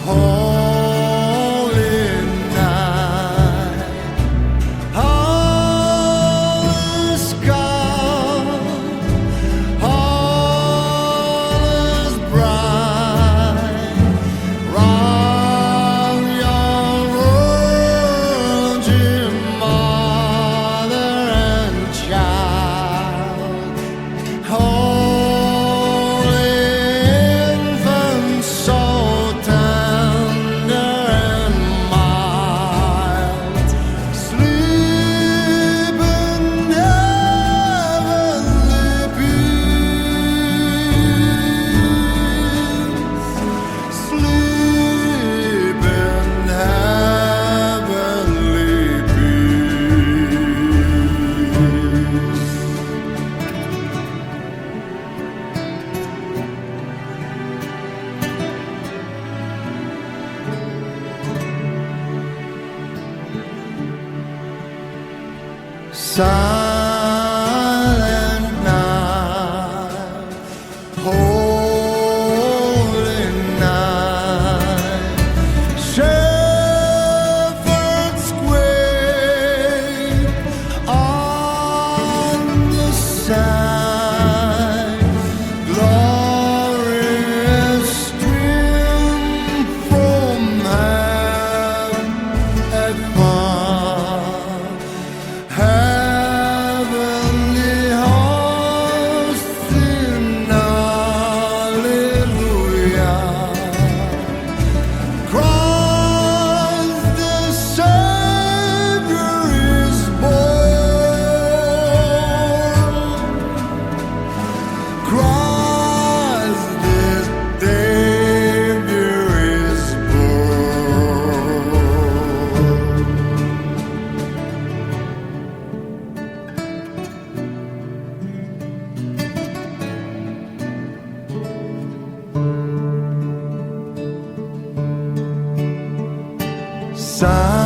holy night. All is calm, all is bright. Rock your virgin mother and child. Holy infant, so tender and mild, sleep in heavenly peace. Sleep in heavenly peace. Silent night, holy night. Shepherds wait on the side. Glorious stream from heaven at far. Heavenly hosts in Alleluia. Christ the Savior is born. Christ the Savior is born. Silent